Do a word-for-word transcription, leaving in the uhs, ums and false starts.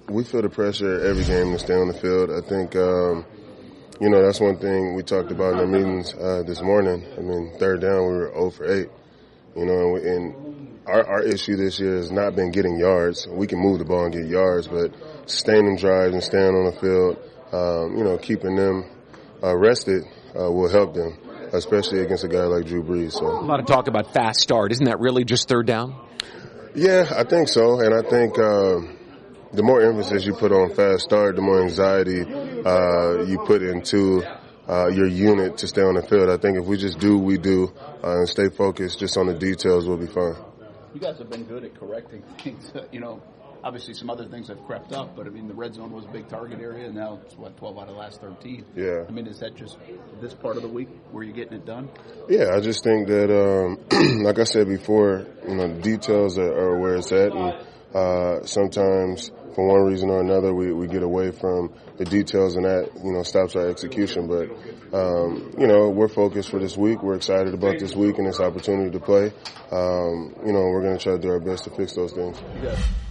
we feel the pressure every game to stay on the field. I think, um, you know, that's one thing we talked about in our meetings uh, this morning. I mean, third down, we were zero for eight. You know, and, we, and our, our issue this year has not been getting yards. We can move the ball and get yards, but staying drives and staying on the field, um, you know, keeping them uh, rested uh, will help them, especially against a guy like Drew Brees. So. A lot of talk about fast start. Isn't that really just third down? Yeah, I think so. And I think um, the more emphasis you put on fast start, the more anxiety uh, you put into uh, your unit to stay on the field. I think if we just do what we do uh, and stay focused just on the details, we'll be fine. You guys have been good at correcting things. You know, obviously some other things have crept up, but, I mean, the red zone was a big target area, and now it's, what, twelve out of the last thirteen? Yeah. I mean, is that just this part of the week where you're getting it done? Yeah, I just think that, um, like I said before, you know, the details are, are where it's at, and uh, sometimes for one reason or another we, we get away from the details, and that, you know, stops our execution. But, um, you know, we're focused for this week. We're excited about this week and this opportunity to play. Um, you know, we're going to try to do our best to fix those things. Yeah.